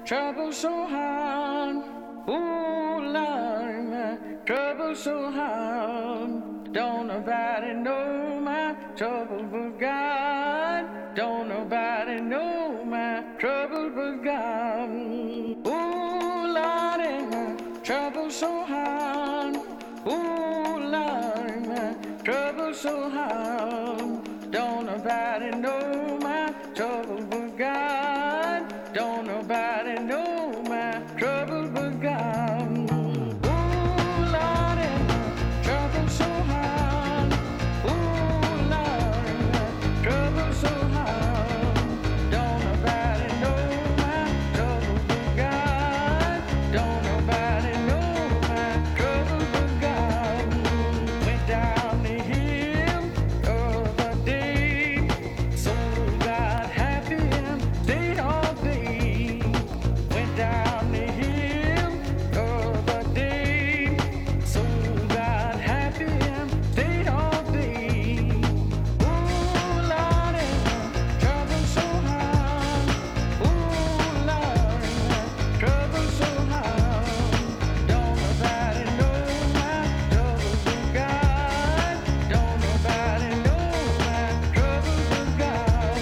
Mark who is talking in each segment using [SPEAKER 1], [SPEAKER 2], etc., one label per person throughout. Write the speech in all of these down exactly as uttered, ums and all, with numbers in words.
[SPEAKER 1] trouble so hard. Ooh, Lord, my trouble so hard. Don't nobody know my trouble but God. Don't nobody know my trouble but God. Ooh, Lord, my trouble so hard. Ooh, Lord, my trouble so hard. Don't nobody know my trouble but God. Don't nobody know my trouble but God. Ooh, Lordy, my trouble so hard. Ooh, Lordy, my trouble so hard. Don't nobody know my trouble but God. Don't nobody know my trouble but God. Went down the hill the other day, so got happy and stayed all day. Went down the hill the other day, so got happy and stayed all day. Ooh, Lordy, my trouble so hard. Ooh, Lordy, my trouble so hard. Don't nobody know my trouble but God. Don't nobody know my trouble but God.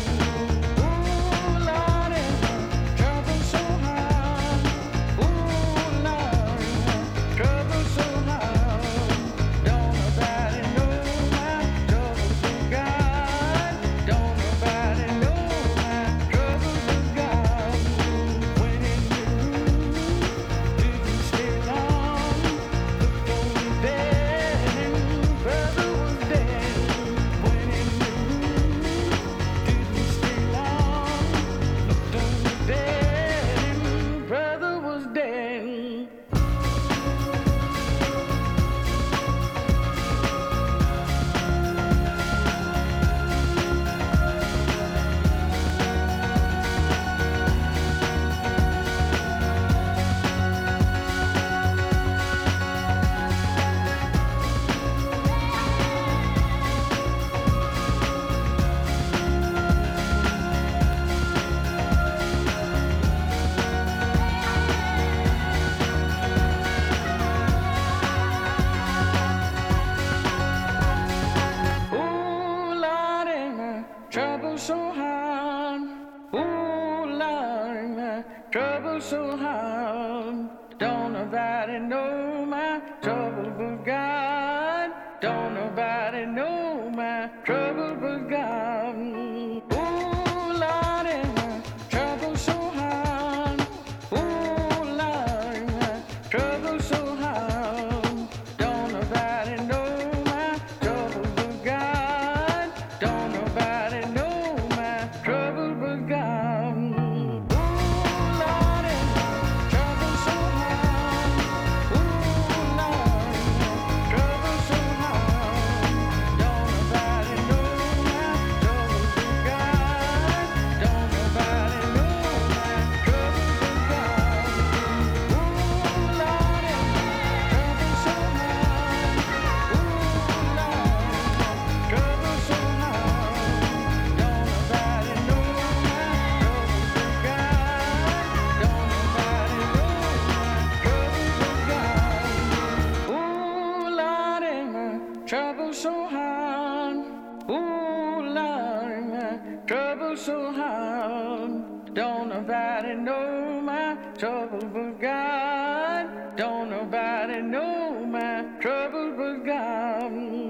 [SPEAKER 1] Ooh, Lordy, my trouble so hard. Ooh, Lordy, my trouble so hard. Don't nobody know my trouble but God. Don't nobody know my trouble but God. Went in the room, didn't stay long. Looked on the bed and brother was dead. Went in the room, didn't stay long. Looked on the bed and brother was dead. Ooh, Lordy, my trouble so hard. Ooh, Lordy, my trouble so hard. Don't nobody know my trouble but God. Don't nobody know my trouble but God. Ooh, Lordy, my trouble so hard. Ooh, Lordy, my trouble so hard. Don't nobody know my trouble but God. Don't nobody know my trouble but God. Ooh, Lordy, my trouble so hard. Ooh, Lordy, my trouble so hard. Don't nobody know my trouble but God. Don't nobody know my trouble but God. Ooh, Lordy, my trouble so hard. Ooh, Lordy, my trouble so hard. Don't nobody know my trouble but God. Don't nobody know my trouble but God. Ooh, Lordy, my trouble so hard. Ooh, Lordy, my trouble so hard. Don't nobody know my trouble but God. Don't nobody know my trouble but God.